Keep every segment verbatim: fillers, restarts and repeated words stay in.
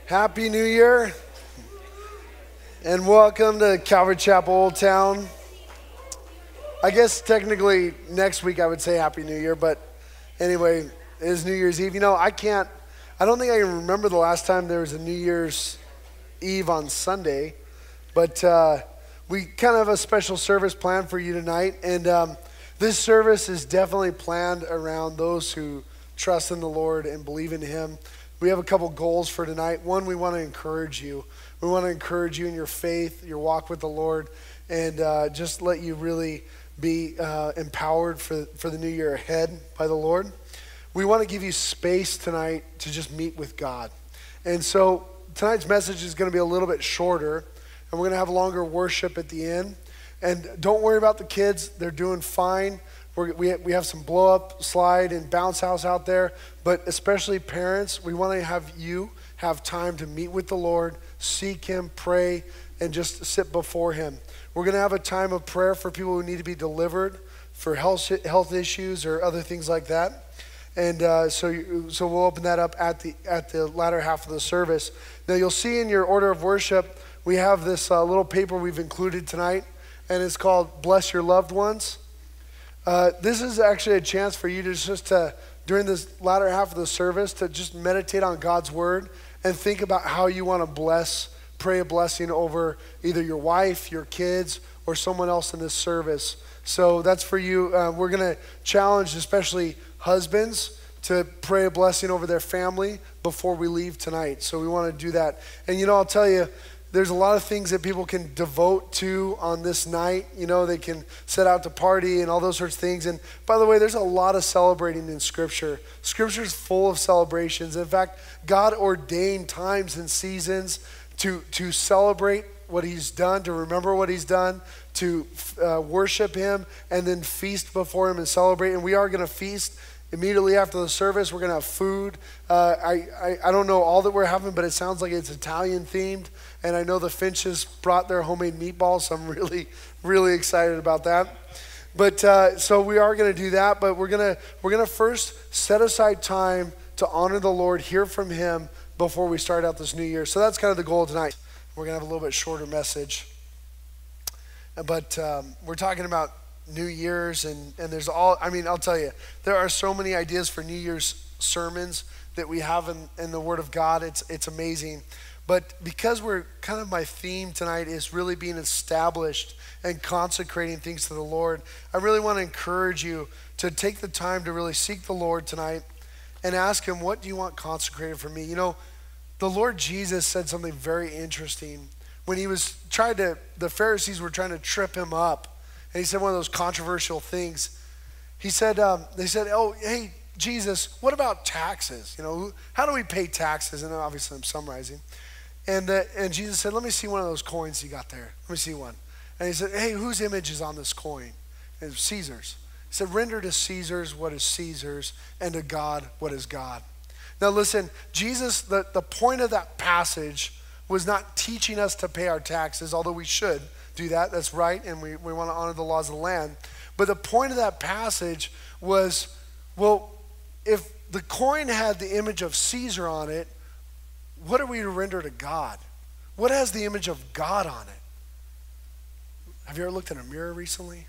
Happy New Year, and welcome to Calvary Chapel Old Town. I guess technically next week I would say Happy New Year, but anyway, it is New Year's Eve. You know, I can't, I don't think I can remember the last time there was a New Year's Eve on Sunday, but uh, we kind of have a special service planned for you tonight, and um, this service is definitely planned around those who trust in the Lord and believe in Him. We have a couple goals for tonight. One, we want to encourage you. We want to encourage you in your faith, your walk with the Lord, and uh, just let you really be uh, empowered for, for the new year ahead by the Lord. We want to give you space tonight to just meet with God. And so tonight's message is going to be a little bit shorter, and we're going to have longer worship at the end. And don't worry about the kids. They're doing fine. We're, we we have some blow-up slide and bounce house out there, but especially parents, we want to have you have time to meet with the Lord, seek Him, pray, and just sit before Him. We're going to have a time of prayer for people who need to be delivered for health health issues or other things like that. And uh, so you, so we'll open that up at the at the latter half of the service. Now you'll see in your order of worship, we have this uh, little paper we've included tonight, and it's called Bless Your Loved Ones. Uh, this is actually a chance for you to just to, during this latter half of the service, to just meditate on God's word and think about how you want to bless, pray a blessing over either your wife, your kids, or someone else in this service. So that's for you. Uh, we're going to challenge especially husbands to pray a blessing over their family before we leave tonight. So we want to do that. And you know, I'll tell you, there's a lot of things that people can devote to on this night. You know, they can set out to party and all those sorts of things. And by the way, there's a lot of celebrating in Scripture. Scripture's full of celebrations. In fact, God ordained times and seasons to, to celebrate what He's done, to remember what He's done, to uh, worship Him, and then feast before Him and celebrate. And we are going to feast immediately after the service. We're going to have food. Uh, I, I, I don't know all that we're having, but it sounds like it's Italian themed. And I know the Finches brought their homemade meatballs, so I'm really, really excited about that. But uh, so we are going to do that, but we're going to we're going to first set aside time to honor the Lord, hear from Him before we start out this new year. So that's kind of the goal tonight. We're going to have a little bit shorter message. But um, we're talking about New Year's, and, and there's all, I mean, I'll tell you, there are so many ideas for New Year's sermons that we have in, in the Word of God. It's it's amazing. But because we're kind of, my theme tonight is really being established and consecrating things to the Lord, I really want to encourage you to take the time to really seek the Lord tonight and ask Him, what do you want consecrated for me? You know, the Lord Jesus said something very interesting. When He was trying to, the Pharisees were trying to trip Him up, and He said one of those controversial things. He said, um, they said, oh, hey, Jesus, what about taxes? You know, how do we pay taxes? And obviously I'm summarizing. And uh, and Jesus said, let me see one of those coins you got there. Let me see one. And He said, hey, whose image is on this coin? And it was Caesar's. He said, render to Caesar's what is Caesar's, and to God what is God. Now listen, Jesus, the, the point of that passage was not teaching us to pay our taxes, although we should do that. That's right, and we, we want to honor the laws of the land. But the point of that passage was, well, if the coin had the image of Caesar on it, what are we to render to God? What has the image of God on it? Have you ever looked in a mirror recently?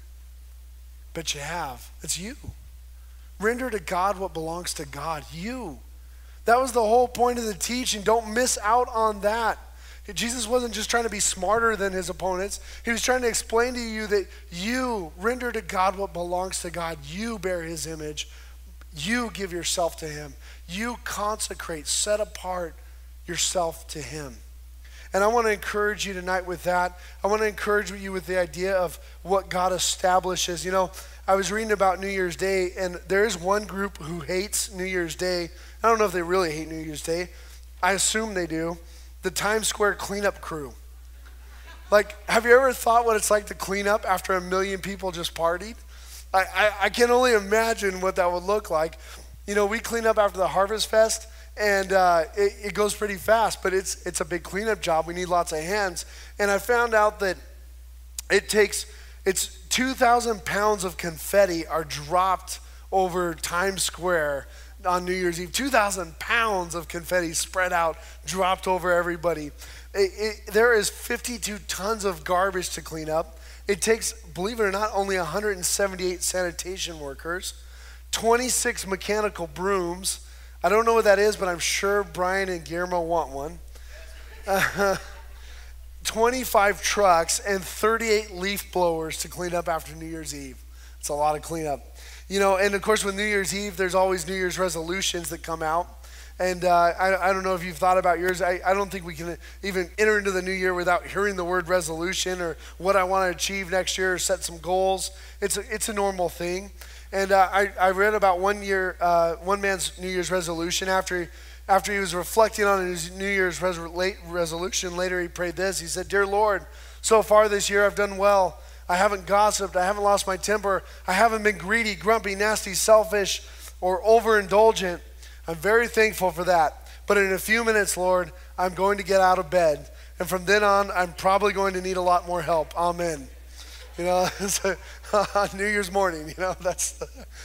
Bet you have. It's you. Render to God what belongs to God. You. That was the whole point of the teaching. Don't miss out on that. Jesus wasn't just trying to be smarter than His opponents. He was trying to explain to you that you render to God what belongs to God. You bear His image. You give yourself to Him. You consecrate, set apart yourself to Him. And I want to encourage you tonight with that. I want to encourage you with the idea of what God establishes. You know, I was reading about New Year's Day, and there is one group who hates New Year's Day. I don't know if they really hate New Year's Day. I assume they do. The Times Square cleanup crew. Like, have you ever thought what it's like to clean up after a million people just partied? I, I, I can only imagine what that would look like. You know, we clean up after the Harvest Fest, and uh, it, it goes pretty fast, but it's it's a big cleanup job. We need lots of hands. And I found out that it takes, it's two thousand pounds of confetti are dropped over Times Square on New Year's Eve. two thousand pounds of confetti spread out, dropped over everybody. It, it, there is fifty-two tons of garbage to clean up. It takes, believe it or not, only one hundred seventy-eight sanitation workers, twenty-six mechanical brooms. I don't know what that is, but I'm sure Brian and Guillermo want one. Uh, twenty-five trucks and thirty-eight leaf blowers to clean up after New Year's Eve. It's a lot of cleanup. You know, and of course with New Year's Eve, there's always New Year's resolutions that come out. And uh, I, I don't know if you've thought about yours. I, I don't think we can even enter into the new year without hearing the word resolution or what I want to achieve next year or set some goals. It's a, it's a normal thing. And uh, I, I read about one year, uh, one man's New Year's resolution. After, after he was reflecting on his New Year's res- resolution, later he prayed this. He said, "Dear Lord, so far this year I've done well. I haven't gossiped. I haven't lost my temper. I haven't been greedy, grumpy, nasty, selfish, or overindulgent. I'm very thankful for that. But in a few minutes, Lord, I'm going to get out of bed. And from then on, I'm probably going to need a lot more help. Amen." You know, so, on New Year's morning, you know, that's,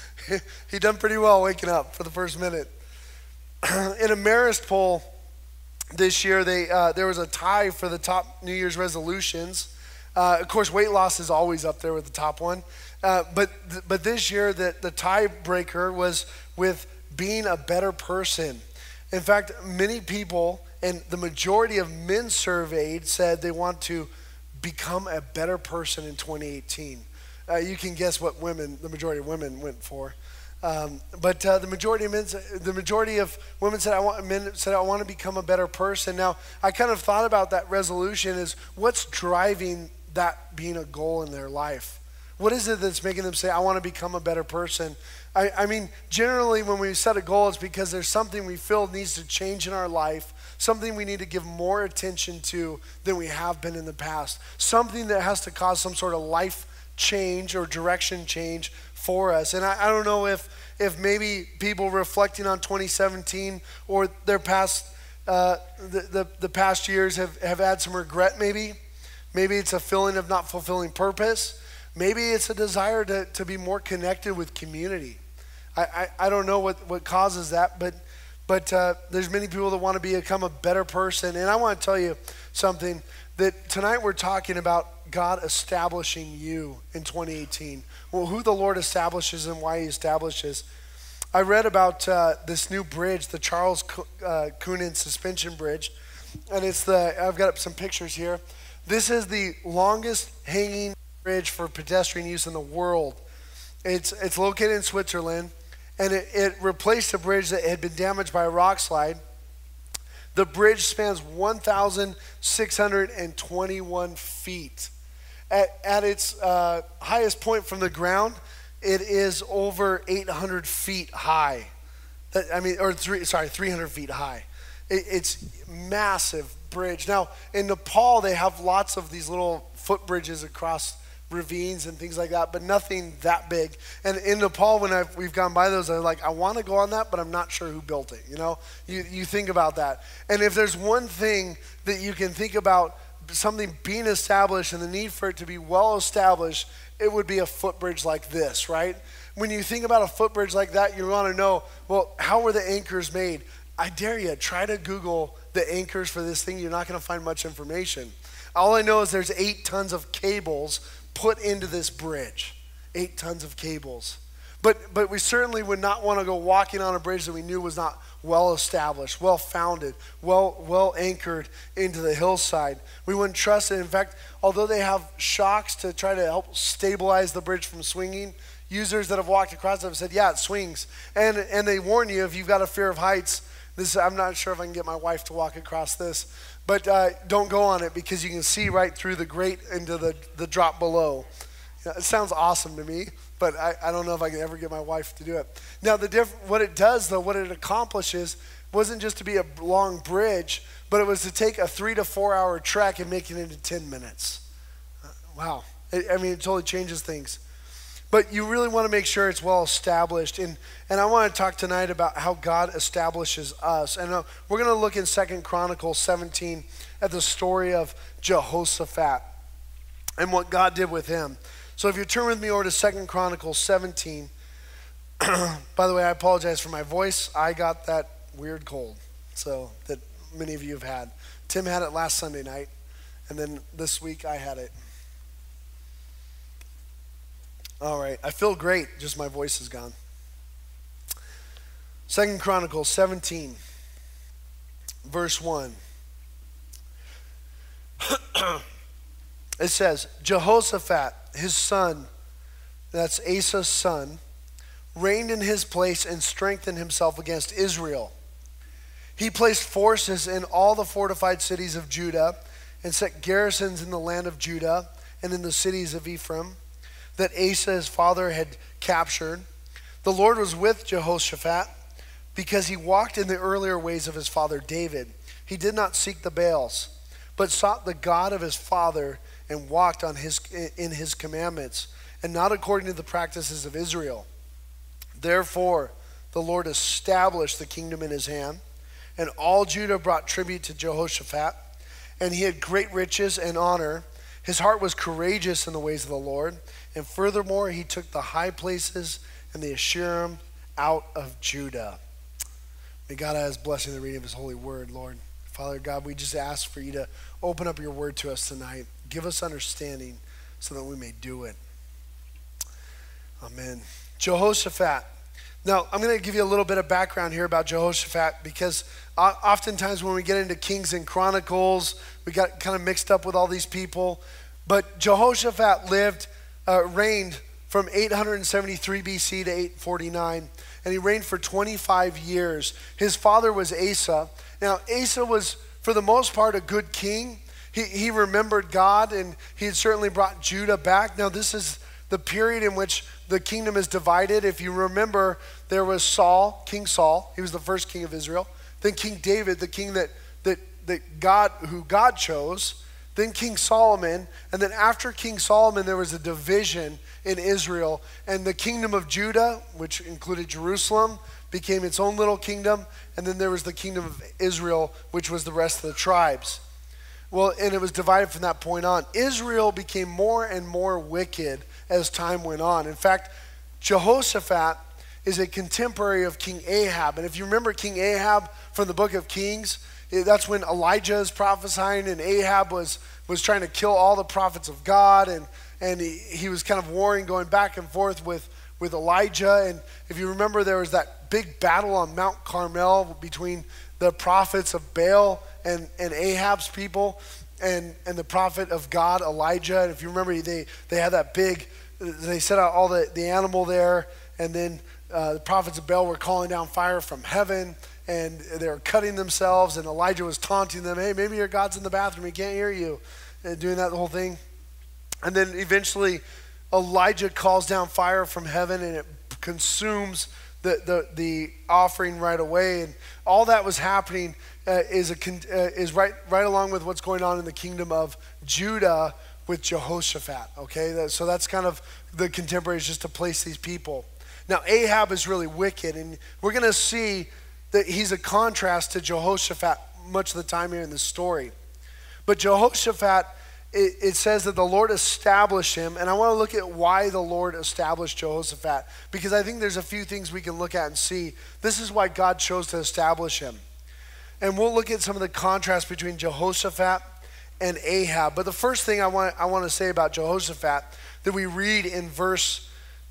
he done pretty well waking up for the first minute. In a Marist poll this year, they uh, there was a tie for the top New Year's resolutions. Uh, of course, weight loss is always up there with the top one. Uh, but th- but this year, the, the tiebreaker was with being a better person. In fact, many people, and the majority of men surveyed, said they want to become a better person in twenty eighteen. Uh, you can guess what women, the majority of women went for. Um, but uh, the majority of men, the majority of women said, "I want." Men said, "I want to become a better person." Now, I kind of thought about that resolution is what's driving that being a goal in their life. What is it that's making them say, "I want to become a better person"? I, I mean, generally when we set a goal, it's because there's something we feel needs to change in our life, something we need to give more attention to than we have been in the past, something that has to cause some sort of life change or direction change for us. And I, I don't know if if maybe people reflecting on twenty seventeen or their past, uh, the, the, the past years have, have had some regret maybe. Maybe it's a feeling of not fulfilling purpose. Maybe it's a desire to, to be more connected with community. I, I, I don't know what, what causes that, but but uh, there's many people that want to become a better person. And I want to tell you something, that tonight we're talking about God establishing you in twenty eighteen. Well, who the Lord establishes and why he establishes. I read about uh, this new bridge, the Charles uh, Coonan Suspension Bridge. And it's the, I've got up some pictures here. This is the longest hanging bridge for pedestrian use in the world. It's it's located in Switzerland, and it, it replaced a bridge that had been damaged by a rock slide. The bridge spans one thousand six hundred twenty-one feet. At, at its uh, highest point from the ground, it is over eight hundred feet high. That, I mean, or three, sorry, three hundred feet high. It, it's massive bridge. Now, in Nepal, they have lots of these little footbridges across ravines and things like that, but nothing that big. And in Nepal, when I've, we've gone by those, I'm like, I want to go on that, but I'm not sure who built it. You know, you, you think about that. And if there's one thing that you can think about something being established and the need for it to be well established, it would be a footbridge like this, right? When you think about a footbridge like that, you want to know, well, how were the anchors made? I dare you, try to Google the anchors for this thing. You're not going to find much information. All I know is there's eight tons of cables put into this bridge. Eight tons of cables. But but we certainly would not want to go walking on a bridge that we knew was not well established, well founded, well well anchored into the hillside. We wouldn't trust it. In fact, although they have shocks to try to help stabilize the bridge from swinging, users that have walked across it have said, yeah, it swings. And and they warn you, if you've got a fear of heights, this I'm not sure if I can get my wife to walk across this, but uh, don't go on it because you can see right through the grate into the, the drop below. You know, it sounds awesome to me, but I, I don't know if I can ever get my wife to do it. Now, the diff- what it does, though, what it accomplishes wasn't just to be a long bridge, but it was to take a three to four hour trek and make it into ten minutes. Uh, wow. It, I mean, it totally changes things. But you really want to make sure it's well established. And, and I want to talk tonight about how God establishes us. And uh, we're going to look in Second Chronicles seventeen at the story of Jehoshaphat and what God did with him. So if you turn with me over to Second Chronicles seventeen, By the way, I apologize for my voice. I got that weird cold, so that many of you have had. Tim had it last Sunday night, and then this week I had it. All right, I feel great, just my voice is gone. Second Chronicles seventeen, verse one. It says, Jehoshaphat, his son, that's Asa's son, reigned in his place and strengthened himself against Israel. He placed forces in all the fortified cities of Judah and set garrisons in the land of Judah and in the cities of Ephraim that Asa his father had captured. The Lord was with Jehoshaphat because he walked in the earlier ways of his father David. He did not seek the Baals, but sought the God of his father and walked on his in his commandments, and not according to the practices of Israel. Therefore, the Lord established the kingdom in his hand, and all Judah brought tribute to Jehoshaphat, and he had great riches and honor. His heart was courageous in the ways of the Lord, and furthermore, he took the high places and the Asherim out of Judah. May God add his blessing in the reading of his holy word, Lord. Father God, we just ask for you to open up your word to us tonight. Give us understanding so that we may do it. Amen. Jehoshaphat. Now, I'm going to give you a little bit of background here about Jehoshaphat because oftentimes when we get into Kings and Chronicles, we got kind of mixed up with all these people. But Jehoshaphat lived, uh, reigned from eight hundred seventy-three B C to eight forty-nine, and he reigned for twenty-five years. His father was Asa. Now, Asa was, for the most part, a good king. He, he remembered God, and he had certainly brought Judah back. Now, this is the period in which the kingdom is divided. If you remember, there was Saul, King Saul. He was the first king of Israel. Then King David, the king that that that God, who God chose. Then King Solomon. And then after King Solomon, there was a division in Israel. And the kingdom of Judah, which included Jerusalem, became its own little kingdom. And then there was the kingdom of Israel, which was the rest of the tribes. Well, and it was divided from that point on. Israel became more and more wicked as time went on. In fact, Jehoshaphat is a contemporary of King Ahab. And if you remember King Ahab from the book of Kings, that's when Elijah is prophesying and Ahab was, was trying to kill all the prophets of God. And, and he, he was kind of warring, going back and forth with, with Elijah. And if you remember, there was that big battle on Mount Carmel between the prophets of Baal and, and Ahab's people and, and the prophet of God, Elijah. And if you remember, they, they had that big, they set out all the, the animal there, and then uh, the prophets of Baal were calling down fire from heaven, and they were cutting themselves, and Elijah was taunting them, hey, maybe your God's in the bathroom, he can't hear you, and doing that the whole thing. And then eventually Elijah calls down fire from heaven, and it consumes the, the, the offering right away. And all that was happening uh, is, a, uh, is right, right along with what's going on in the kingdom of Judah with Jehoshaphat, okay? So that's kind of the contemporaries, just to place these people. Now, Ahab is really wicked, and we're going to see that he's a contrast to Jehoshaphat much of the time here in this story. But Jehoshaphat, it, it says that the Lord established him, and I want to look at why the Lord established Jehoshaphat, because I think there's a few things we can look at and see. This is why God chose to establish him. And we'll look at some of the contrast between Jehoshaphat and Ahab. But the first thing I want I want to say about Jehoshaphat that we read in verse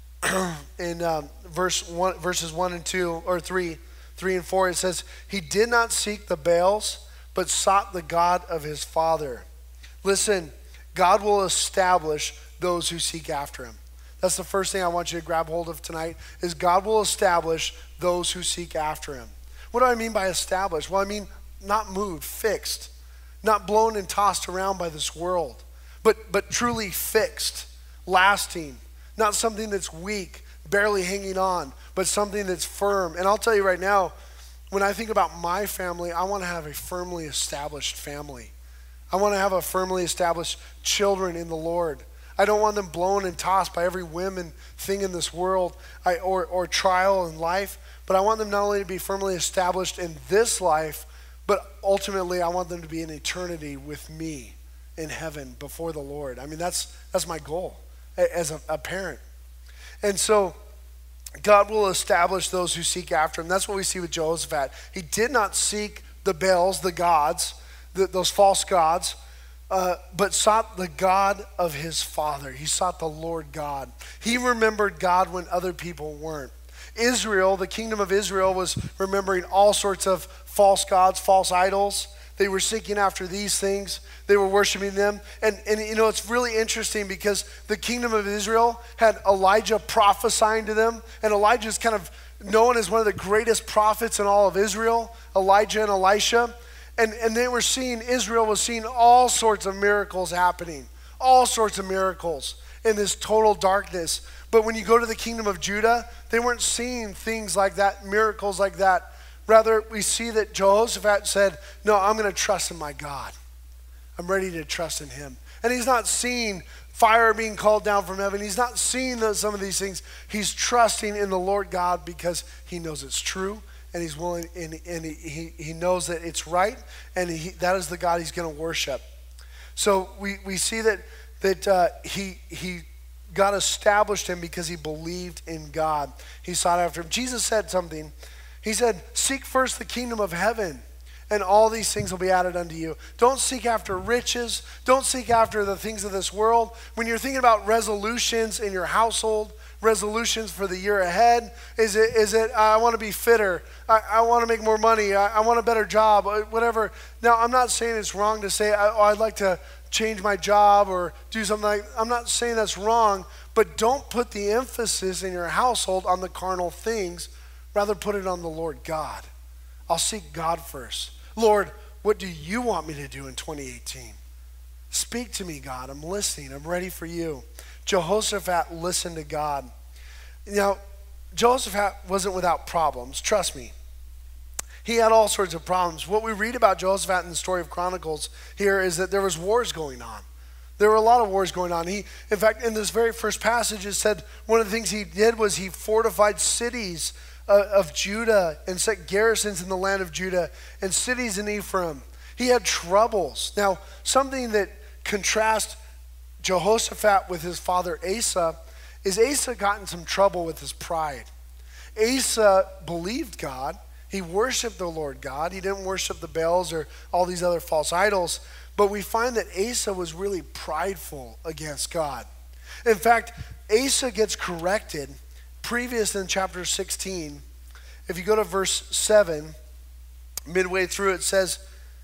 in um, verse one, verses one and two or three, three and four, it says, "He did not seek the Baals, but sought the God of his father." Listen, God will establish those who seek after him. That's the first thing I want you to grab hold of tonight, is God will establish those who seek after him. What do I mean by established? Well, I mean not moved, fixed, not blown and tossed around by this world, but but truly fixed, lasting, not something that's weak, barely hanging on, but something that's firm. And I'll tell you right now, when I think about my family, I want to have a firmly established family. I want to have a firmly established children in the Lord. I don't want them blown and tossed by every whim and thing in this world I, or, or trial in life, but I want them not only to be firmly established in this life, but ultimately I want them to be in eternity with me in heaven before the Lord. I mean, that's that's my goal as a, a parent. And so God will establish those who seek after him. That's what we see with Jehoshaphat. He did not seek the Baals, the gods, the, those false gods, uh, but sought the God of his father. He sought the Lord God. He remembered God when other people weren't. Israel, the kingdom of Israel, was remembering all sorts of false gods, false idols. They were seeking after these things. They were worshiping them. And, and you know, it's really interesting because the kingdom of Israel had Elijah prophesying to them. And Elijah is kind of known as one of the greatest prophets in all of Israel, Elijah and Elisha. And, and they were seeing, Israel was seeing all sorts of miracles happening, all sorts of miracles in this total darkness. But when you go to the kingdom of Judah, they weren't seeing things like that, miracles like that. Rather, we see that Jehoshaphat said, no, I'm going to trust in my God. I'm ready to trust in him. And he's not seeing fire being called down from heaven. He's not seeing those, some of these things. He's trusting in the Lord God because he knows it's true. And he's willing, and, and he, he, he knows that it's right, and he, that is the God he's going to worship. So we, we see that that uh, he he God established him because he believed in God. He sought after him. Jesus said something. He said, seek first the kingdom of heaven, and all these things will be added unto you. Don't seek after riches. Don't seek after the things of this world. When you're thinking about resolutions in your household, resolutions for the year ahead, is it, is it I want to be fitter, I, I want to make more money, I, I want a better job, whatever. Now, I'm not saying it's wrong to say, oh, I'd like to change my job or do something like, I'm not saying that's wrong, but don't put the emphasis in your household on the carnal things. Rather, put it on the Lord God. I'll seek God first. Lord, what do you want me to do in twenty eighteen? Speak to me, God. I'm listening. I'm ready for you. Jehoshaphat listened to God. Now, Jehoshaphat wasn't without problems. Trust me. He had all sorts of problems. What we read about Jehoshaphat in the story of Chronicles here is that there was wars going on. There were a lot of wars going on. He, in fact, in this very first passage, it said one of the things he did was he fortified cities uh, of Judah and set garrisons in the land of Judah and cities in Ephraim. He had troubles. Now, something that contrasts Jehoshaphat with his father Asa is Asa got in some trouble with his pride. Asa believed God. He worshiped the Lord God. He didn't worship the Baals or all these other false idols. But we find that Asa was really prideful against God. In fact, Asa gets corrected previous in chapter sixteen. If you go to verse seven, midway through it says,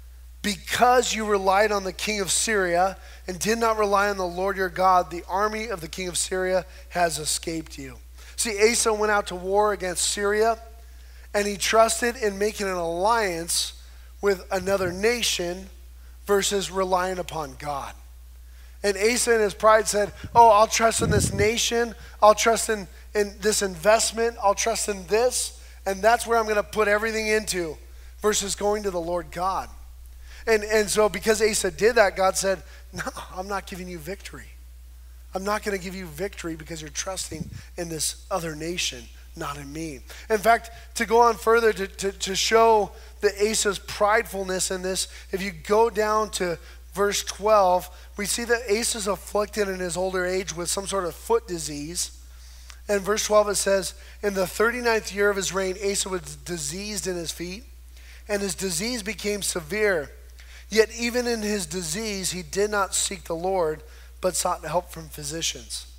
because you relied on the king of Syria and did not rely on the Lord your God, the army of the king of Syria has escaped you. See, Asa went out to war against Syria, and he trusted in making an alliance with another nation versus relying upon God. And Asa in his pride said, oh, I'll trust in this nation. I'll trust in, in this investment. I'll trust in this. And that's where I'm going to put everything into versus going to the Lord God. And, and so because Asa did that, God said, no, I'm not giving you victory. I'm not going to give you victory because you're trusting in this other nation, not in me. In fact, to go on further, to, to, to show the Asa's pridefulness in this, if you go down to verse twelve, we see that Asa's afflicted in his older age with some sort of foot disease. And verse twelve, it says, in the thirty-ninth year of his reign, Asa was diseased in his feet, and his disease became severe. Yet even in his disease, he did not seek the Lord, but sought help from physicians.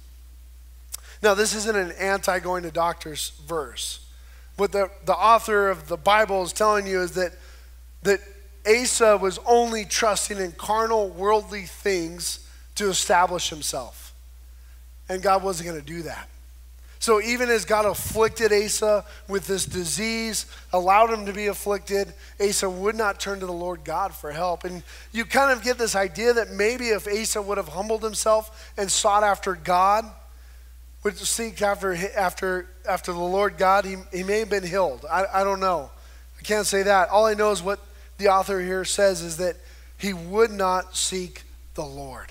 Now, this isn't an anti-going to doctors verse. What the, the author of the Bible is telling you is that, that Asa was only trusting in carnal, worldly things to establish himself. And God wasn't going to do that. So even as God afflicted Asa with this disease, allowed him to be afflicted, Asa would not turn to the Lord God for help. And you kind of get this idea that maybe if Asa would have humbled himself and sought after God, would seek after after after the Lord God, he, he may have been healed. I, I don't know. I can't say that. All I know is what the author here says is that he would not seek the Lord.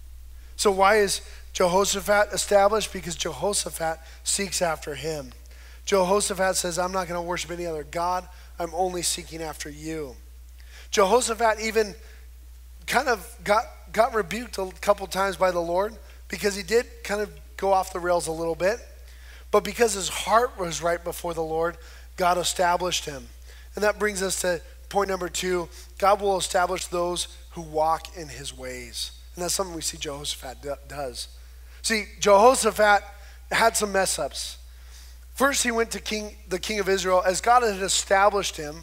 So why is Jehoshaphat established? Because Jehoshaphat seeks after him. Jehoshaphat says, I'm not going to worship any other God. I'm only seeking after you. Jehoshaphat even kind of got, got rebuked a couple times by the Lord because he did kind of go off the rails a little bit. But because his heart was right before the Lord, God established him. And that brings us to point number two. God will establish those who walk in his ways. And that's something we see Jehoshaphat do- does. See, Jehoshaphat had some mess ups. First, he went to king, the king of Israel as God had established him.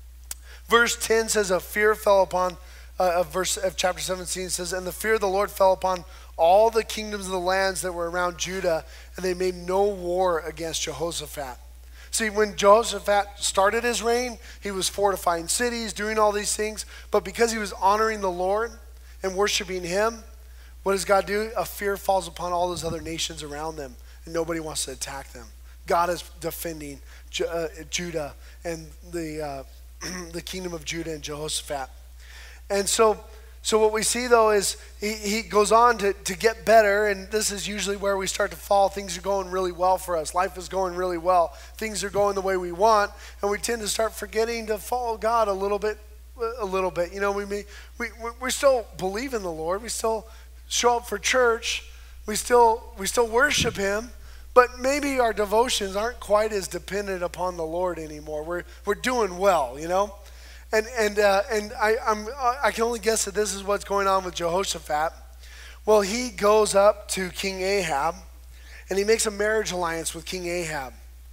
Verse ten says, a fear fell upon, uh, of verse of chapter seventeen says, and the fear of the Lord fell upon all the kingdoms of the lands that were around Judah, and they made no war against Jehoshaphat. See, when Jehoshaphat started his reign, he was fortifying cities, doing all these things, but because he was honoring the Lord and worshiping him, what does God do? A fear falls upon all those other nations around them, and nobody wants to attack them. God is defending Ju- uh, Judah and the uh, the kingdom of Judah and Jehoshaphat. And so so what we see though is he, he goes on to, to get better, and this is usually where we start to fall. Things are going really well for us. Life is going really well. Things are going the way we want, and we tend to start forgetting to follow God a little bit, a little bit. You know, we may, we we still believe in the Lord. We still show up for church. We still we still worship him. But maybe our devotions aren't quite as dependent upon the Lord anymore. We're we're doing well, you know, and and uh, and I I'm I can only guess that this is what's going on with Jehoshaphat. Well, he goes up to King Ahab, and he makes a marriage alliance with King Ahab.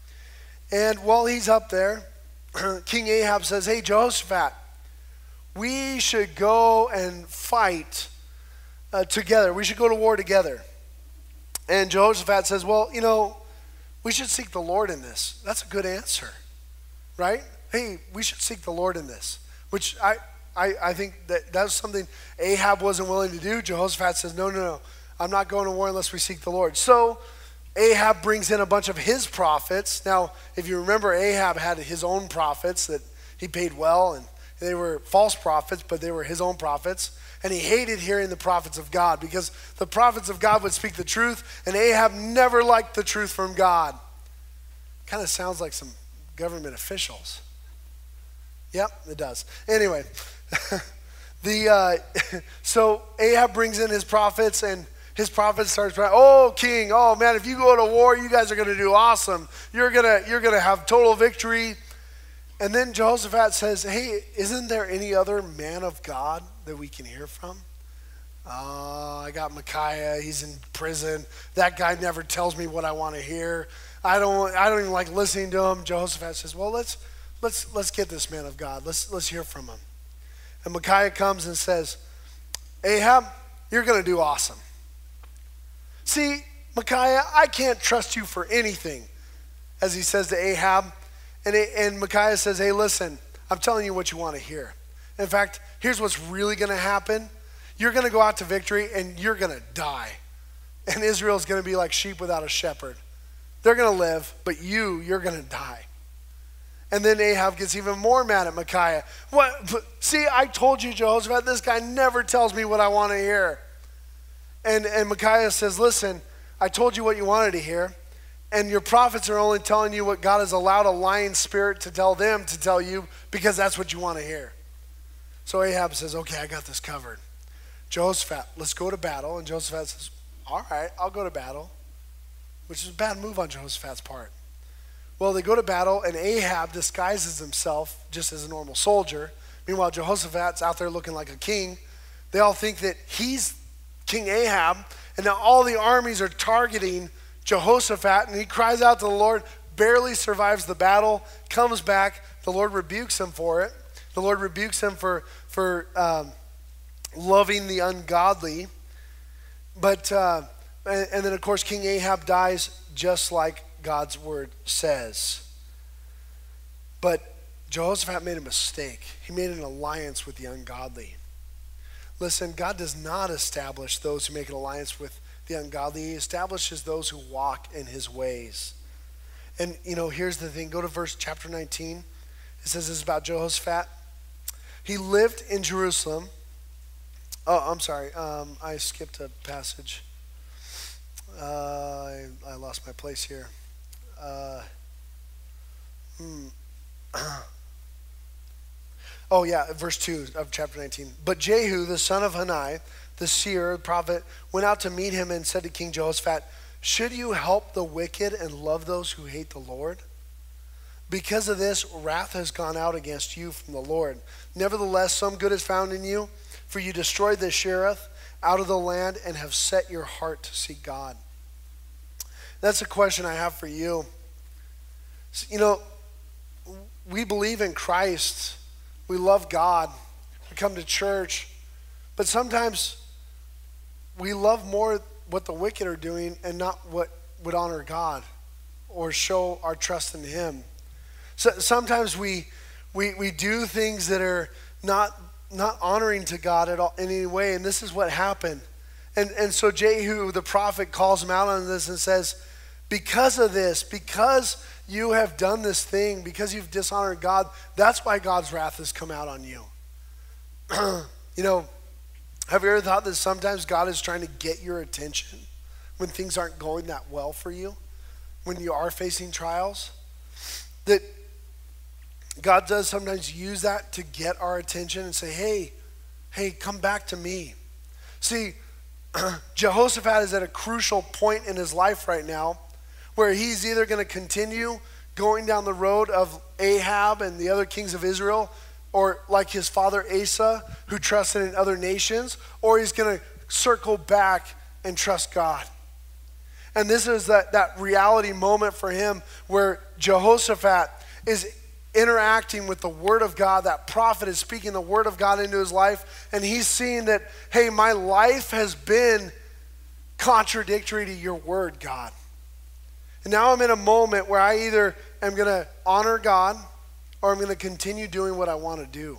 And while he's up there, King Ahab says, "Hey, Jehoshaphat, we should go and fight uh, together. We should go to war together." And Jehoshaphat says, well, you know, we should seek the Lord in this. That's a good answer, right? Hey, we should seek the Lord in this, which I, I, I think that that's something Ahab wasn't willing to do. Jehoshaphat says, no, no, no, I'm not going to war unless we seek the Lord. So Ahab brings in a bunch of his prophets. Now, if you remember, Ahab had his own prophets that he paid well, and they were false prophets, but they were his own prophets. And he hated hearing the prophets of God because the prophets of God would speak the truth, and Ahab never liked the truth from God. Kind of sounds like some government officials. Yep, it does. Anyway, the uh, so Ahab brings in his prophets, and his prophets starts praying, oh, king, oh, man, if you go to war, you guys are going to do awesome. You're going to you're gonna have total victory. And then Jehoshaphat says, hey, isn't there any other man of God that we can hear from? Oh, I got Micaiah. He's in prison. That guy never tells me what I want to hear. I don't I don't even like listening to him. Jehoshaphat says, well, let's let's let's get this man of God. Let's let's hear from him. And Micaiah comes and says, Ahab, you're going to do awesome. See, Micaiah, I can't trust you for anything, as he says to Ahab. And, it, and Micaiah says, hey, listen, I'm telling you what you want to hear. In fact, here's what's really going to happen. You're going to go out to victory, and you're going to die. And Israel's going to be like sheep without a shepherd. They're going to live, but you, you're going to die. And then Ahab gets even more mad at Micaiah. What? See, I told you, Jehoshaphat, this guy never tells me what I want to hear. And, and Micaiah says, listen, I told you what you wanted to hear. And your prophets are only telling you what God has allowed a lying spirit to tell them to tell you because that's what you want to hear. So Ahab says, okay, I got this covered. Jehoshaphat, let's go to battle. And Jehoshaphat says, all right, I'll go to battle, which is a bad move on Jehoshaphat's part. Well, they go to battle, and Ahab disguises himself just as a normal soldier. Meanwhile, Jehoshaphat's out there looking like a king. They all think that he's King Ahab, and now all the armies are targeting Jehoshaphat, and he cries out to the Lord, barely survives the battle, comes back. The Lord rebukes him for it. The Lord rebukes him for, for um, loving the ungodly. But, uh, and, and then of course, King Ahab dies just like God's word says. But Jehoshaphat made a mistake. He made an alliance with the ungodly. Listen, God does not establish those who make an alliance with the ungodly. He establishes those who walk in his ways. And, you know, here's the thing. Go to verse chapter nineteen. It says this about Jehoshaphat. He lived in Jerusalem. Oh, I'm sorry. Um, I skipped a passage. Uh, I, I lost my place here. Uh, hmm. Oh, yeah, verse two of chapter nineteen. But Jehu, the son of Hanani, the seer, the prophet, went out to meet him and said to King Jehoshaphat, Should you help the wicked and love those who hate the Lord? Because of this, wrath has gone out against you from the Lord. Nevertheless, some good is found in you, for you destroyed the Cherith out of the land and have set your heart to seek God. That's a question I have for you. You know, we believe in Christ. We love God. We come to church. But sometimes we love more what the wicked are doing and not what would honor God or show our trust in him. So sometimes we we we do things that are not not honoring to God at all in any way, and this is what happened. And and so Jehu the prophet calls him out on this and says, because of this, because you have done this thing, because you've dishonored God, that's why God's wrath has come out on you. You know, have you ever thought that sometimes God is trying to get your attention when things aren't going that well for you, when you are facing trials? That God does sometimes use that to get our attention and say, hey, hey, come back to me. See, Jehoshaphat is at a crucial point in his life right now where he's either going to continue going down the road of Ahab and the other kings of Israel, or like his father Asa, who trusted in other nations, or he's going to circle back and trust God. And this is that, that reality moment for him where Jehoshaphat is interacting with the word of God. That prophet is speaking the word of God into his life, and he's seeing that, hey, my life has been contradictory to your word, God. And now I'm in a moment where I either am going to honor God or I'm going to continue doing what I want to do.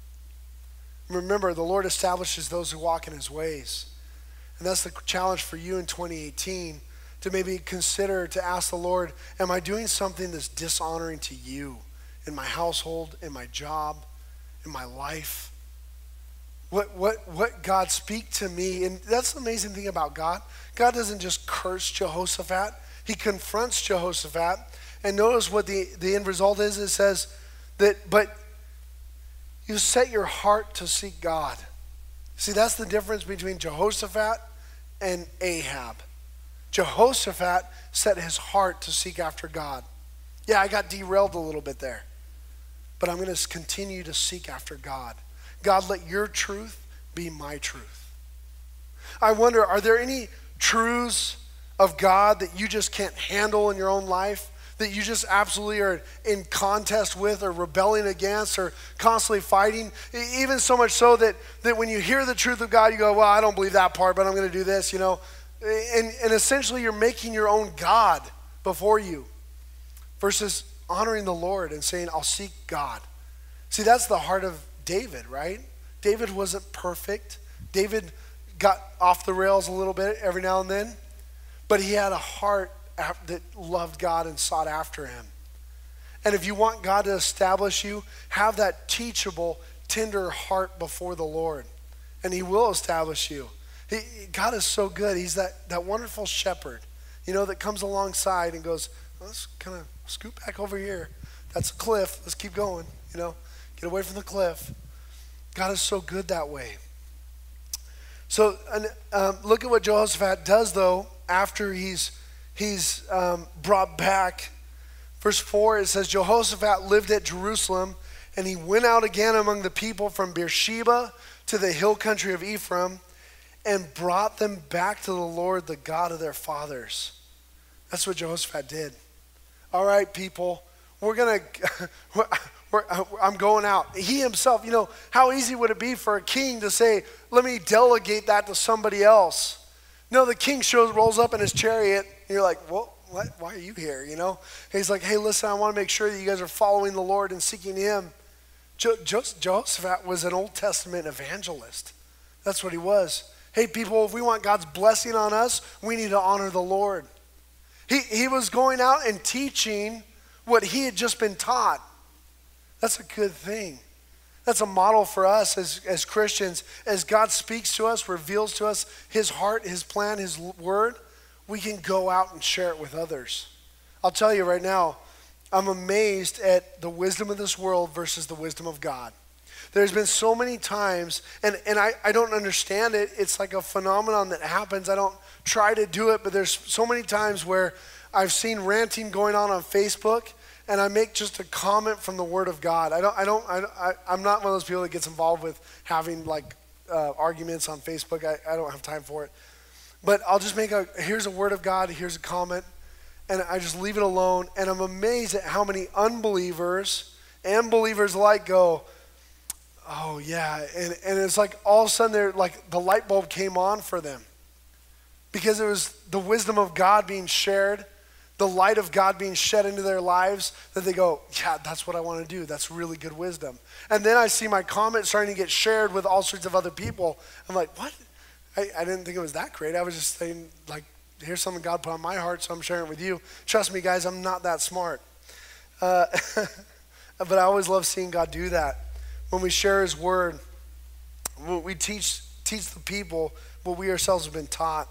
Remember, the Lord establishes those who walk in his ways. And that's the challenge for you in twenty eighteen, to maybe consider, to ask the Lord, am I doing something that's dishonoring to you in my household, in my job, in my life? What, what, what God speak to me? And that's the amazing thing about God. God doesn't just curse Jehoshaphat. He confronts Jehoshaphat. And notice what the, the end result is. It says that, but you set your heart to seek God. See, that's the difference between Jehoshaphat and Ahab. Jehoshaphat set his heart to seek after God. Yeah, I got derailed a little bit there, but I'm going to continue to seek after God. God, let your truth be my truth. I wonder, are there any truths of God that you just can't handle in your own life, that you just absolutely are in contest with or rebelling against or constantly fighting? Even so much so that, that when you hear the truth of God, you go, well, I don't believe that part, but I'm going to do this, you know. And, and essentially you're making your own God before you versus honoring the Lord and saying, I'll seek God. See, that's the heart of David, right? David wasn't perfect. David got off the rails a little bit every now and then, but he had a heart that loved God and sought after him. And if you want God to establish you, have that teachable, tender heart before the Lord, and he will establish you. He, God is so good. He's that, that wonderful shepherd, you know, that comes alongside and goes, let's kind of scoot back over here. That's a cliff. Let's keep going, you know, get away from the cliff. God is so good that way. So um, look at what Jehoshaphat does, though, after he's he's um, brought back. Verse four, it says, Jehoshaphat lived at Jerusalem, and he went out again among the people from Beersheba to the hill country of Ephraim, and brought them back to the Lord, the God of their fathers. That's what Jehoshaphat did. All right, people, we're going to, we're, I'm going out. He himself, you know, how easy would it be for a king to say, let me delegate that to somebody else? No, the king shows, rolls up in his chariot, and you're like, well, what? Why are you here, you know? He's like, hey, listen, I want to make sure that you guys are following the Lord and seeking him. Jo- Jo- Jehoshaphat was an Old Testament evangelist. That's what he was. Hey, people, if we want God's blessing on us, we need to honor the Lord. He, he was going out and teaching what he had just been taught. That's a good thing. That's a model for us as, as Christians. As God speaks to us, reveals to us his heart, his plan, his word, we can go out and share it with others. I'll tell you right now, I'm amazed at the wisdom of this world versus the wisdom of God. There's been so many times, and, and I, I don't understand it. It's like a phenomenon that happens. I don't try to do it, but there's so many times where I've seen ranting going on on Facebook, and I make just a comment from the Word of God. I don't, I don't, I, I, I'm not one of those people that gets involved with having like uh, arguments on Facebook. I, I don't have time for it. But I'll just make a, here's a Word of God, here's a comment, and I just leave it alone. And I'm amazed at how many unbelievers and believers alike go, oh yeah, and, and it's like all of a sudden they're like the light bulb came on for them because it was the wisdom of God being shared, the light of God being shed into their lives, that they go, yeah, that's what I want to do. That's really good wisdom. And then I see my comment starting to get shared with all sorts of other people. I'm like, what? I, I didn't think it was that great. I was just saying, like, here's something God put on my heart, so I'm sharing it with you. Trust me, guys, I'm not that smart. Uh, but I always love seeing God do that. When we share his word, we teach teach the people what we ourselves have been taught.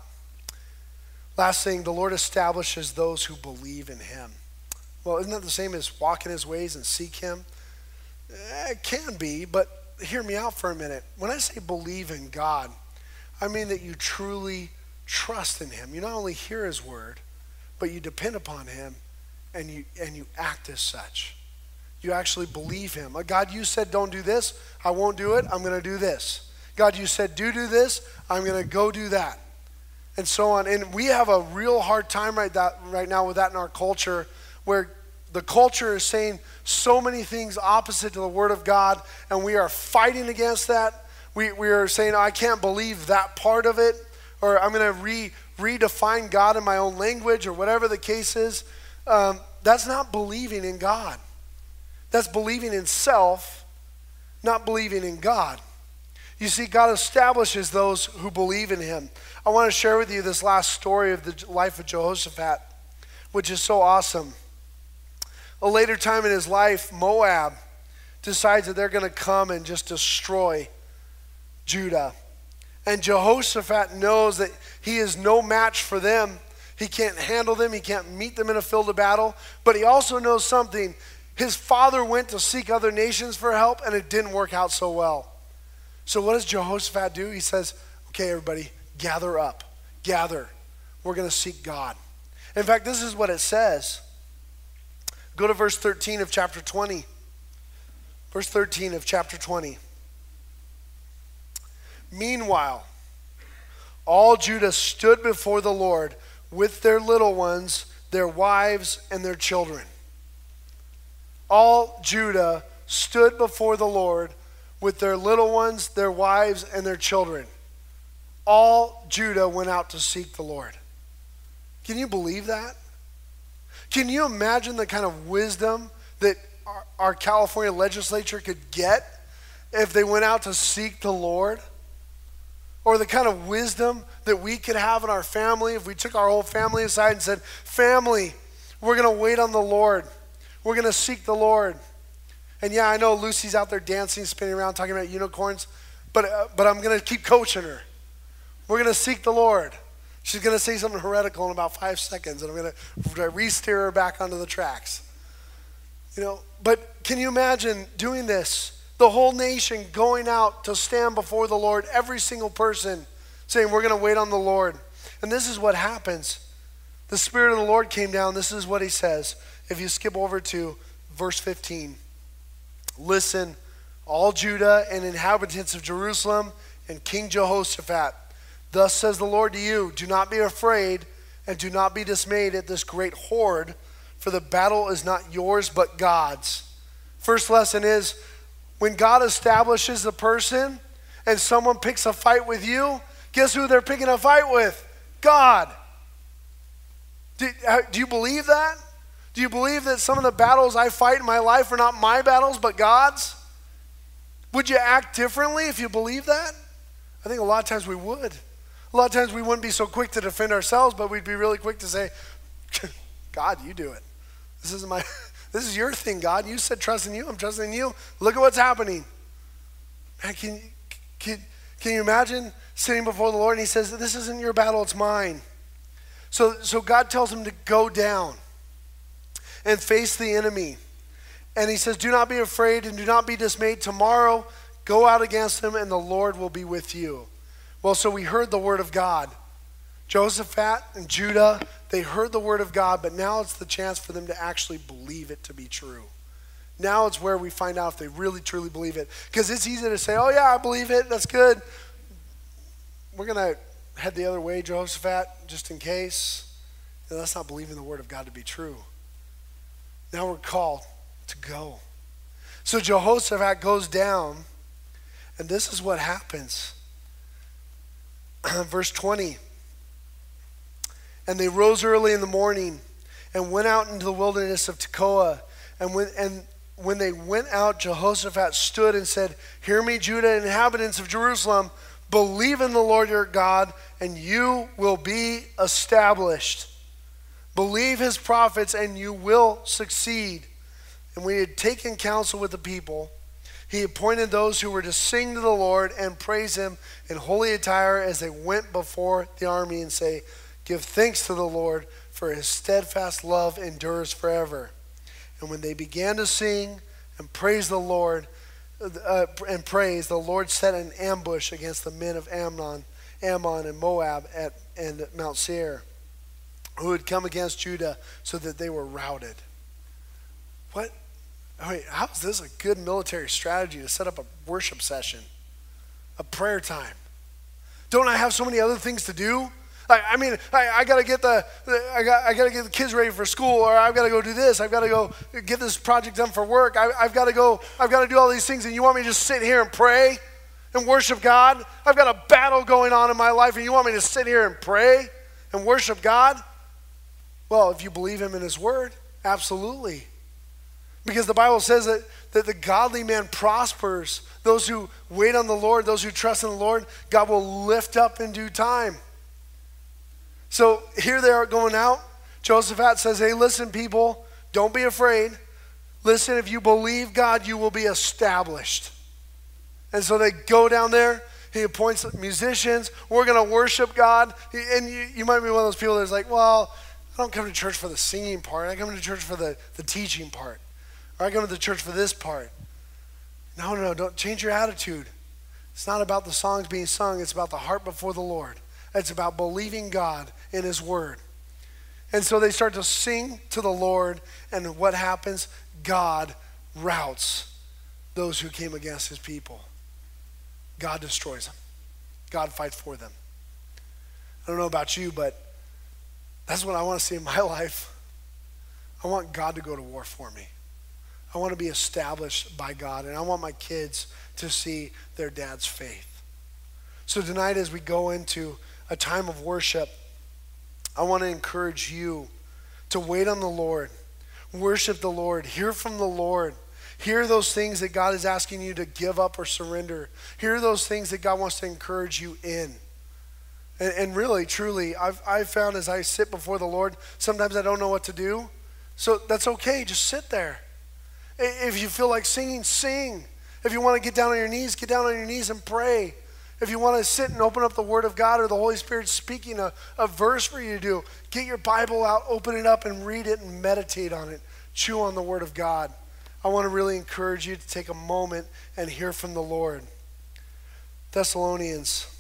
Last thing, the Lord establishes those who believe in him. Well, isn't that the same as walk in his ways and seek him? Eh, it can be, but hear me out for a minute. When I say believe in God, I mean that you truly trust in him. You not only hear his word, but you depend upon him and you and you act as such. You actually believe him. God, you said don't do this. I won't do it. I'm going to do this. God, you said do do this. I'm going to go do that. And so on. And we have a real hard time right, that, right now with that in our culture, where the culture is saying so many things opposite to the word of God, and we are fighting against that. We, we are saying, oh, I can't believe that part of it, or I'm going to re, redefine God in my own language, or whatever the case is. Um, that's not believing in God. That's believing in self, not believing in God. You see, God establishes those who believe in him. I want to share with you this last story of the life of Jehoshaphat, which is so awesome. A later time in his life, Moab decides that they're going to come and just destroy Judah. And Jehoshaphat knows that he is no match for them. He can't handle them. He can't meet them in a field of battle. But he also knows something. His father went to seek other nations for help, and it didn't work out so well. So what does Jehoshaphat do? He says, okay, everybody, gather up. Gather. We're going to seek God. In fact, this is what it says. Go to verse thirteen of chapter twenty. Verse thirteen of chapter twenty. Meanwhile, all Judah stood before the Lord with their little ones, their wives, and their children. All Judah stood before the Lord with their little ones, their wives, and their children. All Judah went out to seek the Lord. Can you believe that? Can you imagine the kind of wisdom that our, our California legislature could get if they went out to seek the Lord? Or the kind of wisdom that we could have in our family if we took our whole family aside and said, family, we're going to wait on the Lord. We're going to seek the Lord. And yeah, I know Lucy's out there dancing, spinning around, talking about unicorns, but, uh, but I'm going to keep coaching her. We're going to seek the Lord. She's going to say something heretical in about five seconds, and I'm going to re-steer her back onto the tracks. You know, but can you imagine doing this? The whole nation going out to stand before the Lord, every single person saying, we're going to wait on the Lord. And this is what happens. The Spirit of the Lord came down. This is what he says. If you skip over to verse fifteen. Listen, all Judah and inhabitants of Jerusalem and King Jehoshaphat. Thus says the Lord to you, do not be afraid and do not be dismayed at this great horde, for the battle is not yours but God's. First lesson is, when God establishes a person and someone picks a fight with you, guess who they're picking a fight with? God. Do, do you believe that? Do you believe that some of the battles I fight in my life are not my battles but God's? Would you act differently if you believe that? I think a lot of times we would. A lot of times we wouldn't be so quick to defend ourselves, but we'd be really quick to say, God, you do it. This isn't my, this is your thing, God. You said trust in you. I'm trusting in you. Look at what's happening. Man, can, can, can you imagine sitting before the Lord and he says, this isn't your battle, it's mine. So, so God tells him to go down and face the enemy. And he says, do not be afraid and do not be dismayed. Tomorrow Go out against them and the Lord will be with you. Well, so we heard the word of God. Jehoshaphat and Judah, they heard the word of God, but now it's the chance for them to actually believe it to be true. Now it's where we find out if they really, truly believe it. Because it's easy to say, oh yeah, I believe it, that's good. We're going to head the other way, Jehoshaphat, just in case. And that's not believing the word of God to be true. Now we're called to go. So Jehoshaphat goes down, and this is what happens. Verse twenty. And they rose early in the morning and went out into the wilderness of Tekoa. And when, and when they went out, Jehoshaphat stood and said, hear me, Judah and inhabitants of Jerusalem, believe in the Lord your God, and you will be established. Believe his prophets, and you will succeed. And when he had taken counsel with the people, he appointed those who were to sing to the Lord and praise him in holy attire as they went before the army and say, give thanks to the Lord, for his steadfast love endures forever. And when they began to sing and praise the Lord, uh, and praise, the Lord set an ambush against the men of Ammon, Ammon and Moab at and Mount Seir, who had come against Judah, so that they were routed. What? I mean, how is this a good military strategy to set up a worship session, a prayer time? Don't I have so many other things to do? I, I mean, I, I gotta get the, I got, I gotta get the kids ready for school, or I've got to go do this. I've got to go get this project done for work. I, I've got to go. I've got to do all these things, and you want me to just sit here and pray and worship God? I've got a battle going on in my life, and you want me to sit here and pray and worship God? Well, if you believe him in his word, absolutely. Because the Bible says that, that the godly man prospers. Those who wait on the Lord, those who trust in the Lord, God will lift up in due time. So here they are going out. Jehoshaphat says, hey, listen, people, don't be afraid. Listen, if you believe God, you will be established. And so they go down there. He appoints musicians. We're going to worship God. And you, you might be one of those people that's like, well, I don't come to church for the singing part. I come to church for the, the teaching part. Or I come to the church for this part. No, no, no, don't change your attitude. It's not about the songs being sung. It's about the heart before the Lord. It's about believing God in his word. And so they start to sing to the Lord, and what happens? God routs those who came against his people. God destroys them. God fights for them. I don't know about you, but that's what I want to see in my life. I want God to go to war for me. I want to be established by God, and I want my kids to see their dad's faith. So tonight, as we go into a time of worship, I want to encourage you to wait on the Lord, worship the Lord, hear from the Lord, hear those things that God is asking you to give up or surrender, hear those things that God wants to encourage you in. And, and really, truly, I've, I've found as I sit before the Lord, sometimes I don't know what to do. So that's okay, just sit there. If you feel like singing, sing. If you want to get down on your knees, get down on your knees and pray. If you want to sit and open up the Word of God, or the Holy Spirit speaking a, a verse for you to do, get your Bible out, open it up and read it and meditate on it. Chew on the Word of God. I want to really encourage you to take a moment and hear from the Lord. Thessalonians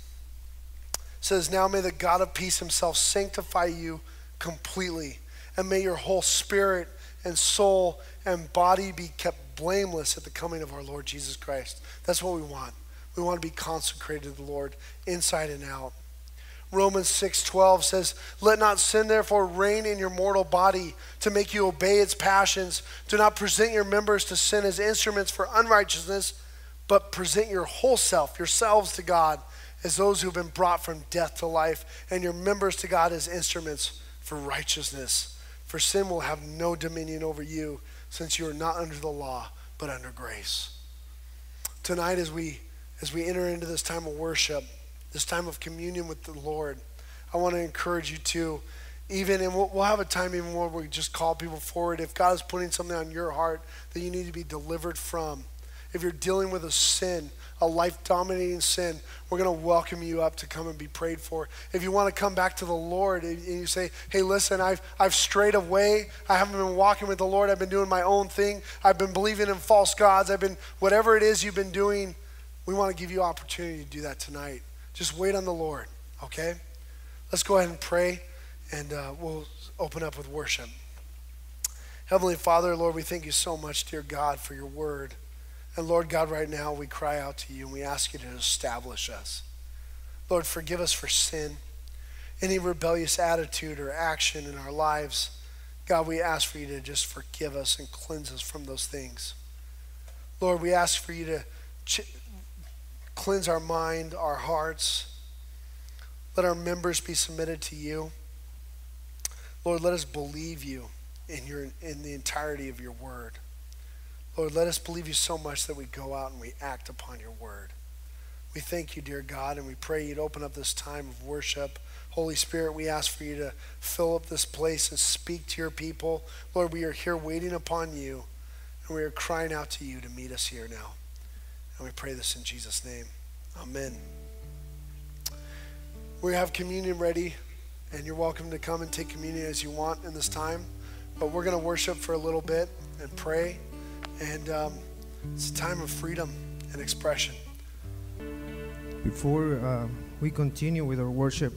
says, now may the God of peace himself sanctify you completely, and may your whole spirit and soul and body be kept blameless at the coming of our Lord Jesus Christ. That's what we want. We want to be consecrated to the Lord inside and out. Romans six twelve says, let not sin therefore reign in your mortal body to make you obey its passions. Do not present your members to sin as instruments for unrighteousness, but present your whole self, yourselves to God, as those who have been brought from death to life, and your members to God as instruments for righteousness. For sin will have no dominion over you, since you are not under the law, but under grace. Tonight, as we as we enter into this time of worship, this time of communion with the Lord, I want to encourage you to, even, and we'll, we'll have a time even where we just call people forward. If God is putting something on your heart that you need to be delivered from, if you're dealing with a sin, a life-dominating sin, we're going to welcome you up to come and be prayed for. If you want to come back to the Lord and you say, hey, listen, I've, I've strayed away. I haven't been walking with the Lord. I've been doing my own thing. I've been believing in false gods. I've been, whatever it is you've been doing, we want to give you opportunity to do that tonight. Just wait on the Lord, okay? Let's go ahead and pray, and uh, we'll open up with worship. Heavenly Father, Lord, we thank you so much, dear God, for your word. And Lord God, right now we cry out to you and we ask you to establish us. Lord, forgive us for sin, any rebellious attitude or action in our lives. God, we ask for you to just forgive us and cleanse us from those things. Lord, we ask for you to ch- cleanse our mind, our hearts. Let our members be submitted to you. Lord, let us believe you in your in the entirety of your word. Lord, let us believe you so much that we go out and we act upon your word. We thank you, dear God, and we pray you'd open up this time of worship. Holy Spirit, we ask for you to fill up this place and speak to your people. Lord, we are here waiting upon you, and we are crying out to you to meet us here now. And we pray this in Jesus' name. Amen. We have communion ready, and you're welcome to come and take communion as you want in this time. But we're going to worship for a little bit and pray. And um, it's a time of freedom and expression. Before uh, we continue with our worship,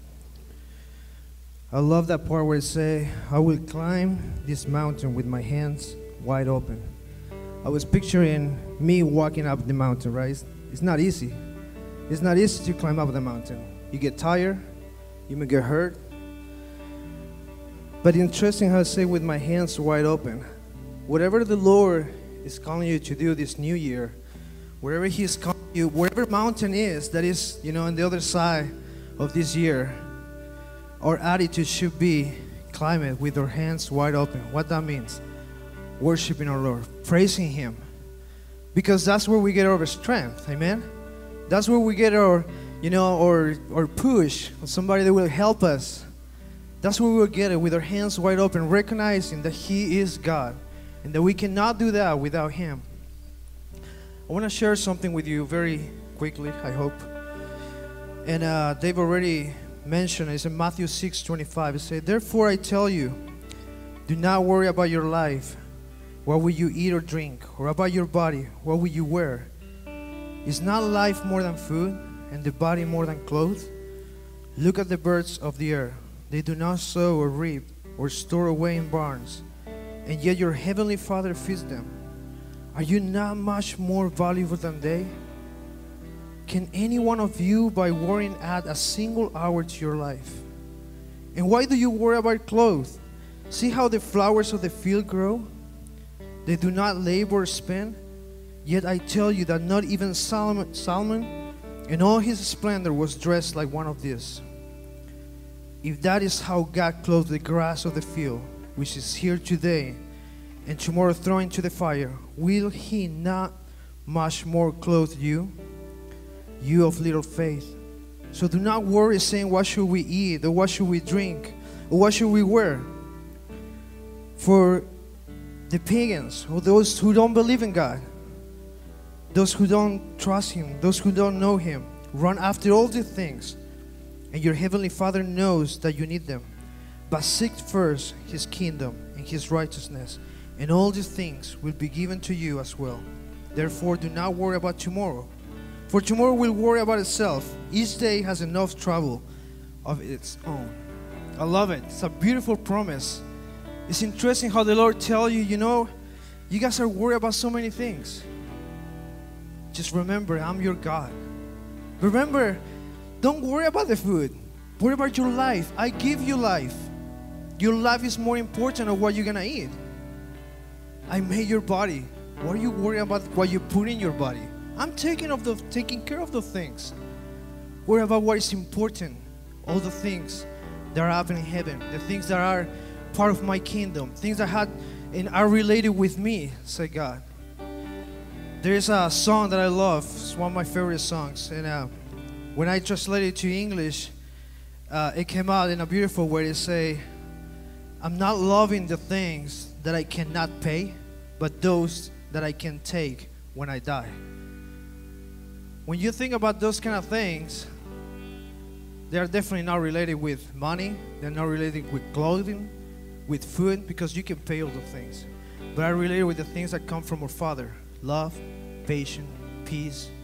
I love that part where it says, I will climb this mountain with my hands wide open. I was picturing me walking up the mountain, right? It's, it's not easy. It's not easy to climb up the mountain. You get tired, you may get hurt. But interesting how I say with my hands wide open. Whatever the Lord is calling you to do this new year, wherever He is calling you, wherever mountain is that is, you know, on the other side of this year, our attitude should be climb it with our hands wide open. What that means? Worshiping our Lord, praising Him. Because that's where we get our strength, amen? That's where we get our, you know, our, our push, somebody that will help us. That's where we'll get it, with our hands wide open, recognizing that He is God and that we cannot do that without Him. I want to share something with you very quickly, I hope. And uh, they've already mentioned it. It's in Matthew six twenty-five. It says, therefore I tell you, do not worry about your life, what will you eat or drink, or about your body, what will you wear? Is not life more than food, and the body more than clothes? Look at the birds of the air. They do not sow or reap or store away in barns, and yet your heavenly Father feeds them. Are you not much more valuable than they? Can any one of you, by worrying, add a single hour to your life? And why do you worry about clothes? See how the flowers of the field grow? They do not labor or spin. Yet I tell you that not even Solomon, Solomon in all his splendor was dressed like one of these. If that is how God clothes the grass of the field, which is here today and tomorrow thrown into the fire, will He not much more clothe you, you of little faith? So do not worry, saying, what should we eat, or what should we drink, or what should we wear? For the pagans, or those who don't believe in God, those who don't trust Him, those who don't know Him, run after all these things, and your heavenly Father knows that you need them. But seek first His kingdom and His righteousness, and all these things will be given to you as well. Therefore, do not worry about tomorrow, for tomorrow will worry about itself. Each day has enough trouble of its own. I love it. It's a beautiful promise. It's interesting how the Lord tells you, you know, you guys are worried about so many things. Just remember, I'm your God. Remember, don't worry about the food. Worry about your life. I give you life. Your life is more important than what you're going to eat. I made your body. What are you worried about what you put in your body? I'm taking, of the, taking care of those things. Worry about what is important. All the things that are up in heaven. The things that are part of my kingdom. Things that had and are related with me, say God. There is a song that I love. It's one of my favorite songs. And uh, when I translated it to English, uh, it came out in a beautiful way. It say, I'm not loving the things that I cannot pay, but those that I can take when I die. When you think about those kind of things, they are definitely not related with money. They're not related with clothing, with food, because you can pay all those things. But are related with the things that come from our Father. Love, patience, peace,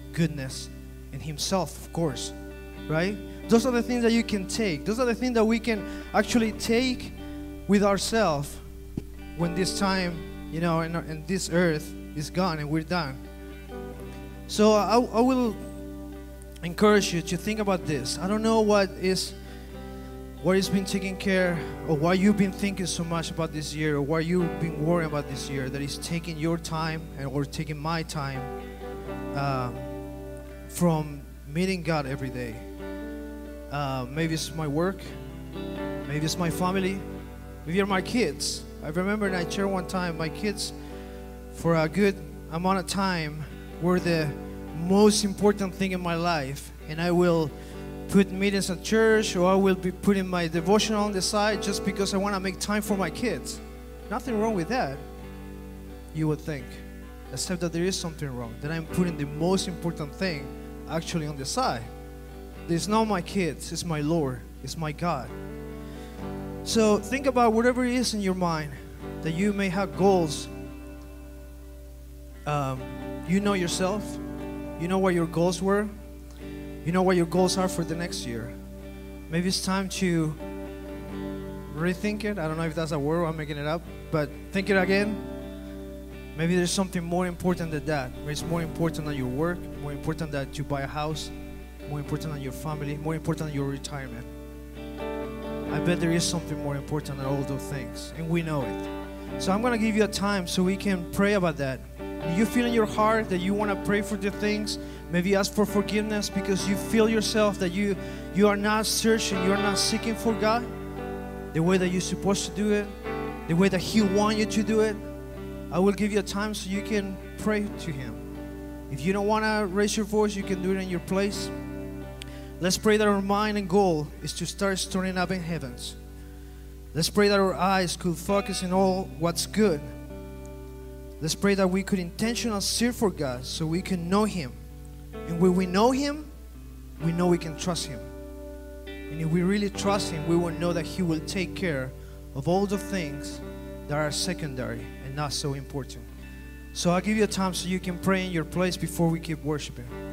goodness, and Himself, of course, right? Those are the things that you can take. Those are the things that we can actually take with ourselves when this time, you know, and, and this earth is gone and we're done. So I, I will encourage you to think about this. I don't know what is what is being taken care, or why you've been thinking so much about this year, or why you've been worrying about this year that is taking your time and or taking my time um, from meeting God every day. Uh, maybe it's my work, maybe it's my family, maybe it's my kids. I remember and I shared one time, my kids for a good amount of time were the most important thing in my life, and I will put meetings at church, or I will be putting my devotional on the side just because I want to make time for my kids. Nothing wrong with that, you would think, except that there is something wrong, that I'm putting the most important thing actually on the side. It's not my kids, it's my Lord, it's my God. So think about whatever it is in your mind that you may have goals. Um, you know yourself, you know what your goals were. You know what your goals are for the next year. Maybe it's time to rethink it. I don't know if that's a word or I'm making it up, but think it again. Maybe there's something more important than that. Maybe it's more important than your work, more important that you buy a house, more important than your family, more important than your retirement. I bet there is something more important than all those things, and we know it. So I'm going to give you a time so we can pray about that. And you feel in your heart that you want to pray for the things, maybe ask for forgiveness because you feel yourself that you, you are not searching, you are not seeking for God the way that you're supposed to do it, the way that He wants you to do it. I will give you a time so you can pray to Him. If you don't want to raise your voice, you can do it in your place. Let's pray that our mind and goal is to start stirring up in heavens. Let's pray that our eyes could focus on all what's good. Let's pray that we could intentionally search for God so we can know Him. And when we know Him, we know we can trust Him. And if we really trust Him, we will know that He will take care of all the things that are secondary and not so important. So I'll give you a time so you can pray in your place before we keep worshiping.